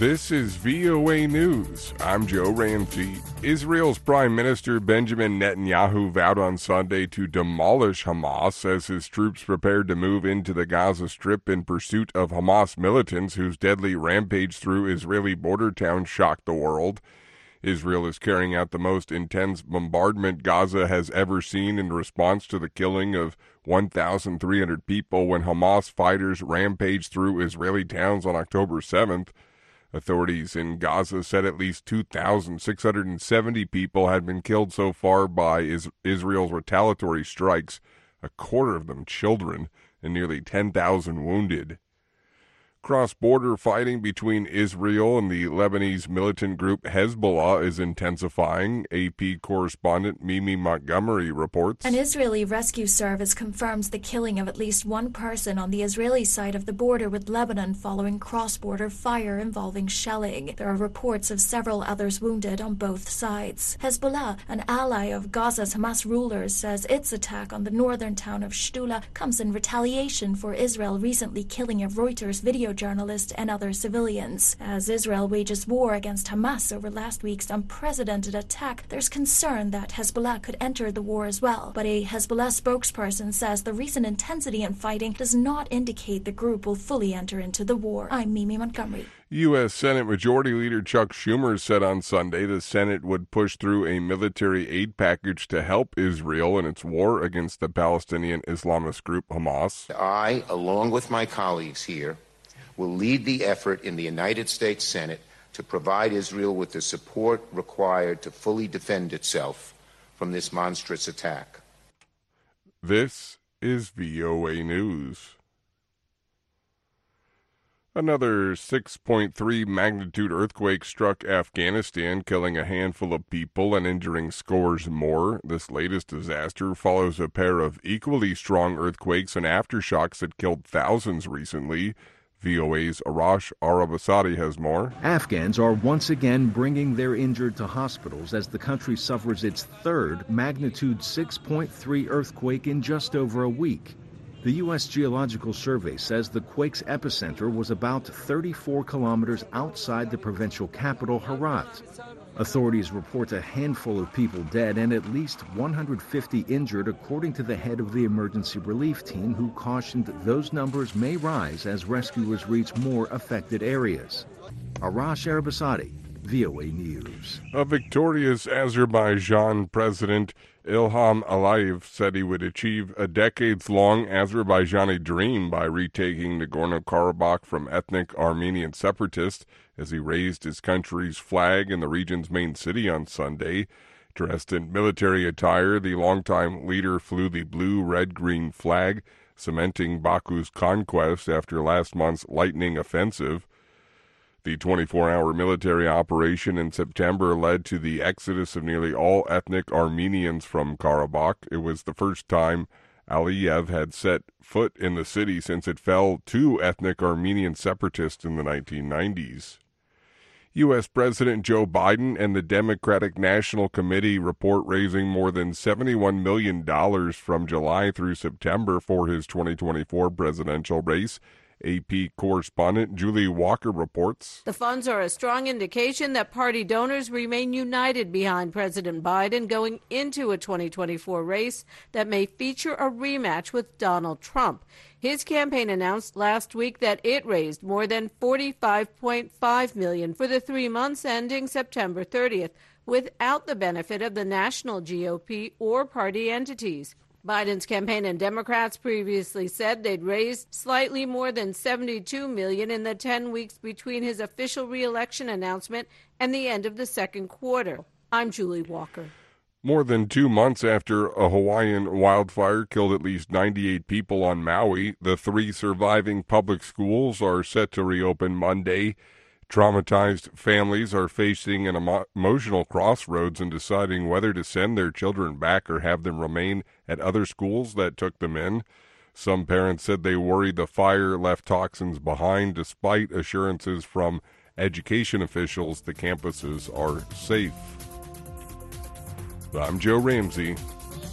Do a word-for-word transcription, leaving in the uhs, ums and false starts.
This is V O A News. I'm Joe Ramsey. Israel's Prime Minister Benjamin Netanyahu vowed on Sunday to demolish Hamas as his troops prepared to move into the Gaza Strip in pursuit of Hamas militants whose deadly rampage through Israeli border towns shocked the world. Israel is carrying out the most intense bombardment Gaza has ever seen in response to the killing of one thousand three hundred people when Hamas fighters rampaged through Israeli towns on October seventh. Authorities in Gaza said at least two thousand six hundred seventy people had been killed so far by is- Israel's retaliatory strikes, a quarter of them children, and nearly ten thousand wounded. Cross-border fighting between Israel and the Lebanese militant group Hezbollah is intensifying, A P correspondent Mimi Montgomery reports. An Israeli rescue service confirms the killing of at least one person on the Israeli side of the border with Lebanon following cross-border fire involving shelling. There are reports of several others wounded on both sides. Hezbollah, an ally of Gaza's Hamas rulers, says its attack on the northern town of Shtula comes in retaliation for Israel recently killing a Reuters video journalists and other civilians. As Israel wages war against Hamas over last week's unprecedented attack, there's concern that Hezbollah could enter the war as well. But a Hezbollah spokesperson says the recent intensity in fighting does not indicate the group will fully enter into the war. I'm Mimi Montgomery. U S. Senate Majority Leader Chuck Schumer said on Sunday the Senate would push through a military aid package to help Israel in its war against the Palestinian Islamist group Hamas. I, along with my colleagues here, will lead the effort in the United States Senate to provide Israel with the support required to fully defend itself from this monstrous attack. This is V O A News. Another six point three magnitude earthquake struck Afghanistan, killing a handful of people and injuring scores more. This latest disaster follows a pair of equally strong earthquakes and aftershocks that killed thousands recently. V O A's Arash Arabasadi has more. Afghans are once again bringing their injured to hospitals as the country suffers its third magnitude six point three earthquake in just over a week. The U S Geological Survey says the quake's epicenter was about thirty-four kilometers outside the provincial capital, Herat. Authorities report a handful of people dead and at least one hundred fifty injured, according to the head of the emergency relief team, who cautioned those numbers may rise as rescuers reach more affected areas. Arash Arabasadi, V O A News. A victorious Azerbaijan president, Ilham Aliyev, said he would achieve a decades-long Azerbaijani dream by retaking Nagorno-Karabakh from ethnic Armenian separatists as he raised his country's flag in the region's main city on Sunday. Dressed in military attire, the longtime leader flew the blue, red, green flag, cementing Baku's conquest after last month's lightning offensive. The twenty-four hour military operation in September led to the exodus of nearly all ethnic Armenians from Karabakh. It was the first time Aliyev had set foot in the city since it fell to ethnic Armenian separatists in the nineteen nineties. U S. President Joe Biden and the Democratic National Committee report raising more than seventy-one million dollars from July through September for his twenty twenty-four presidential race. A P correspondent Julie Walker reports. The funds are a strong indication that party donors remain united behind President Biden going into a twenty twenty-four race that may feature a rematch with Donald Trump. His campaign announced last week that it raised more than forty-five point five million dollars for the three months ending September thirtieth, without the benefit of the national G O P or party entities. Biden's campaign and Democrats previously said they'd raised slightly more than seventy-two million dollars in the ten weeks between his official re-election announcement and the end of the second quarter. I'm Julie Walker. More than two months after a Hawaiian wildfire killed at least ninety-eight people on Maui, the three surviving public schools are set to reopen Monday. Traumatized families are facing an emo- emotional crossroads in deciding whether to send their children back or have them remain at other schools that took them in. Some parents said they worry the fire left toxins behind, despite assurances from education officials the campuses are safe. I'm Joe Ramsey.